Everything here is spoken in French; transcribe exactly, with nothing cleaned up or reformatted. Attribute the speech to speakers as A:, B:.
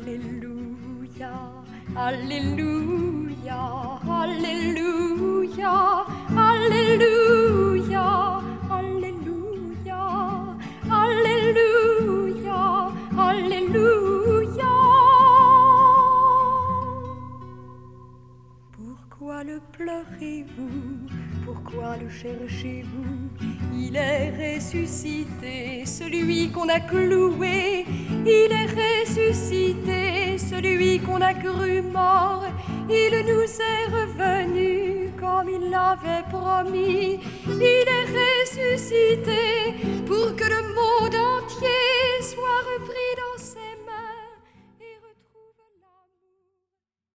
A: Alléluia, Alléluia, Alléluia, Alléluia, Alléluia, Alléluia, Alléluia. Pourquoi le pleurez-vous? Pourquoi le cherchez-vous? Il est ressuscité, celui qu'on a cloué. Il est ressuscité, celui qu'on a cru mort. Il nous est revenu comme il l'avait promis. Il est ressuscité pour que le monde entier